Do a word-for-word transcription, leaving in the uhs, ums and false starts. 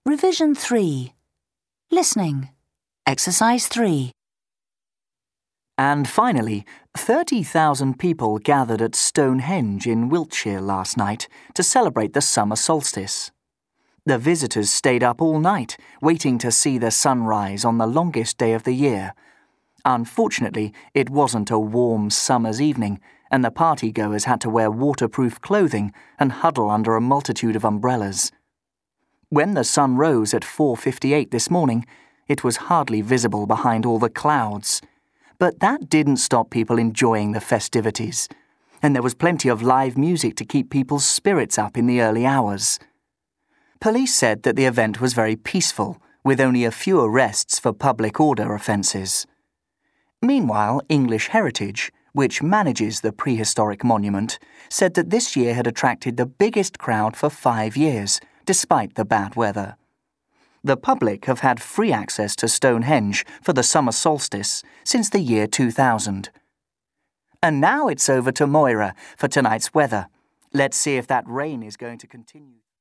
Revision three. Listening. Exercise three. And finally, thirty thousand people gathered at Stonehenge in Wiltshire last night to celebrate the summer solstice. The visitors stayed up all night, waiting to see the sunrise on the longest day of the year. Unfortunately, it wasn't a warm summer's evening, and the partygoers had to wear waterproof clothing and huddle under a multitude of umbrellas. When the sun rose at four fifty-eight this morning, it was hardly visible behind all the clouds. But that didn't stop people enjoying the festivities, and there was plenty of live music to keep people's spirits up in the early hours. Police said that the event was very peaceful, with only a few arrests for public order offences. Meanwhile, English Heritage, which manages the prehistoric monument, said that this year had attracted the biggest crowd for five years, despite the bad weather. The public have had free access to Stonehenge for the summer solstice since the year two thousand. And now it's over to Moira for tonight's weather. Let's see if that rain is going to continue.